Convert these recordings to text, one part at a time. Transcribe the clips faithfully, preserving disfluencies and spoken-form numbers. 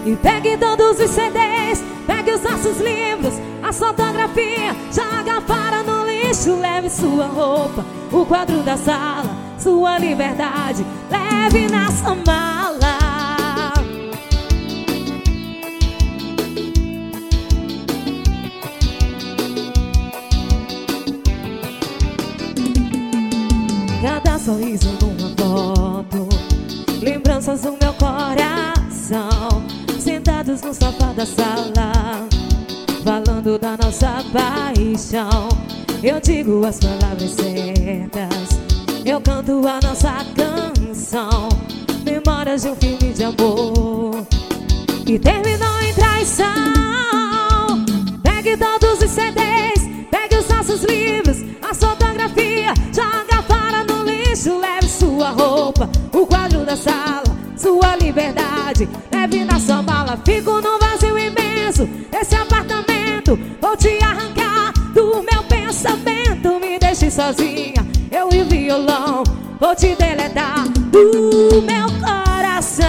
E pegue todos os C Ds, pegue os nossos livros, a fotografia, joga fora no lixo. Leve sua roupa, o quadro da sala, sua liberdade, leve na sua mala. Cada sorriso numa foto, lembranças do meu coração, sentados no sofá da sala, falando da nossa paixão. Eu digo as palavras certas, eu canto a nossa canção, memórias de um filme de amor que terminou em traição. Pegue todos os C Ds, pegue os nossos livros, a fotografia, joga fora no lixo. Leve sua roupa, o quadro da sala, sua liberdade, leve na sua mala. Fico num vazio imenso desse apartamento, vou te arrancar do meu pensamento. Me deixe sozinha, eu e o violão, vou te deletar do meu coração.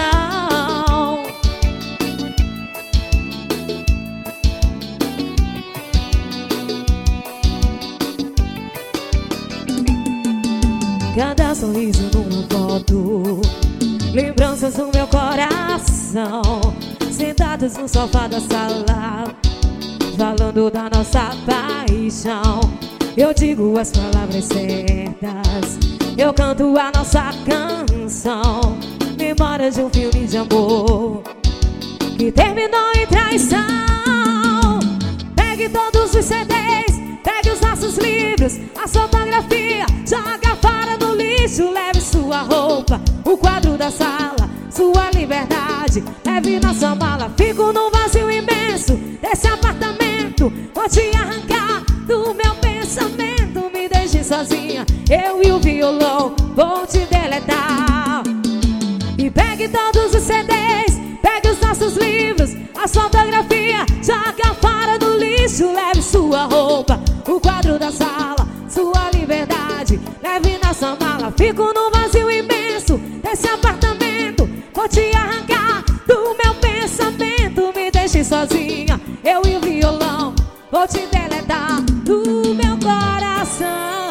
Cada sorriso numa foto, lembranças do meu coração, sentados no sofá da sala, falando da nossa paixão. Eu digo as palavras certas, eu canto a nossa canção, memórias de um filme de amor que terminou em traição. Pegue todos os C Ds, pegue os nossos livros, a fotografia, joga fora no lixo. Leve sua roupa, o quadro da sala, sua liberdade, leve na sua mala. Fico num vazio imenso desse apartamento, vou te arrancar do meu pensamento. Me deixe sozinha, eu e o violão, vou te deletar. E pegue todos os C Ds, pegue os nossos livros, a fotografia, joga fora no lixo. Leve sua roupa, o quadro da sala, sua liberdade, leve na sua mala. Fico num vazio imenso desse apartamento, vou te arrancar do meu pensamento. Me deixe sozinha, eu e o violão, vou te deletar do meu coração.